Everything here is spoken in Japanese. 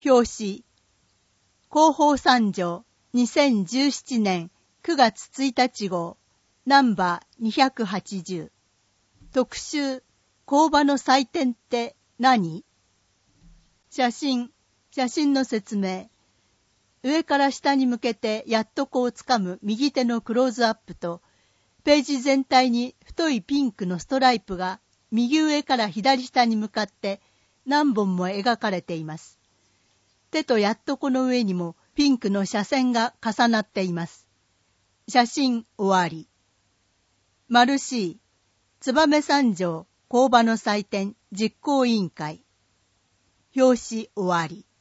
表紙広報三条2017年9月1日号ナンバー280特集工場の祭典って何？写真の説明。上から下に向けてやっとこをつかむ右手のクローズアップと、ページ全体に太いピンクのストライプが右上から左下に向かって何本も描かれています。手とやっとこの上にもピンクの斜線が重なっています。写真終わり。丸 C、燕三条工場の祭典実行委員会。表紙終わり。